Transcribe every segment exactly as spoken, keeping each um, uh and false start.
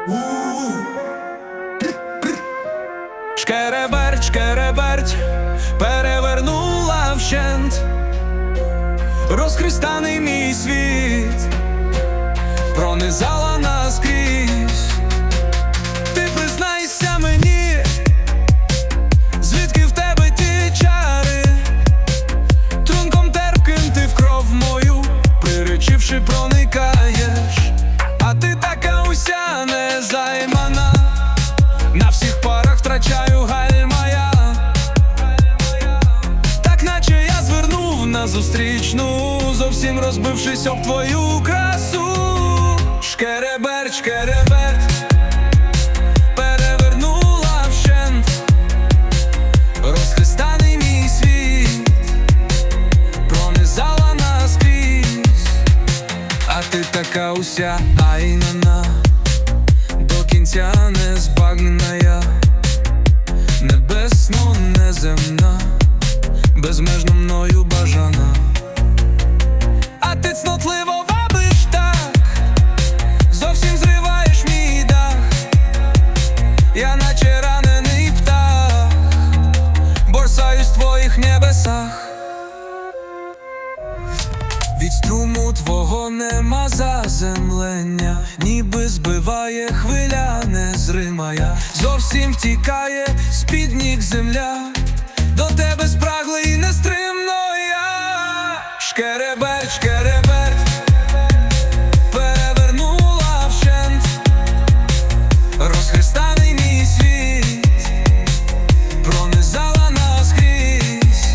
Шкереберть, шкереберть, перевернула вщент розхристаний мій світ, пронизала наскрізь. Ти признайся мені, звідки в тебе ті чари, трунком терпким ти в кров мою, приречивши, проникаєш. А ти така уся незаймана, на всіх парах втрачаю гальма я, так наче я звернув на зустрічну, зовсім розбившись об твою красу. Шкереберть, шкереберть, перевернула вщент розхристаний мій світ, пронизала наскрізь. А ти така уся айнана, до кінця незбагнена я, небесно неземна, безмежно мною бажана. А ти цнотливо вабиш так, зовсім зриваєш мій дах. Я наче ранений птах, борсаюсь в твоїх небесах. Від струму твого нема заземлення, ніби збиває хвиля незримая, зовсім втікає з-під ніг земля, до тебе спраглий і нестримно я. Шкереберть, шкереберть, перевернула вщент розхристаний мій світ, пронизала наскрізь.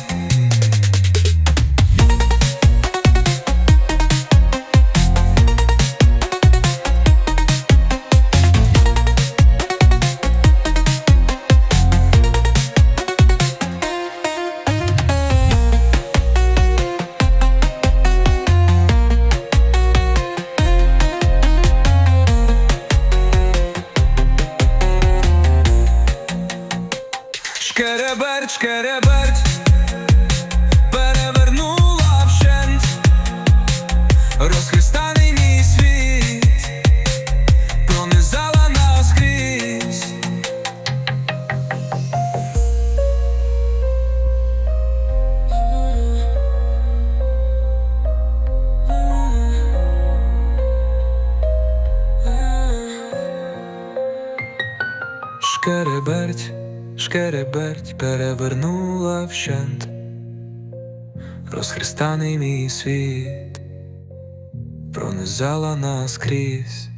Шкереберть, шкереберть, перевернула вщент розхристаний мій світ, пронизала наскрізь. Шкереберть, шкереберть, перевернула вщент розхристаний мій світ, пронизала наскрізь.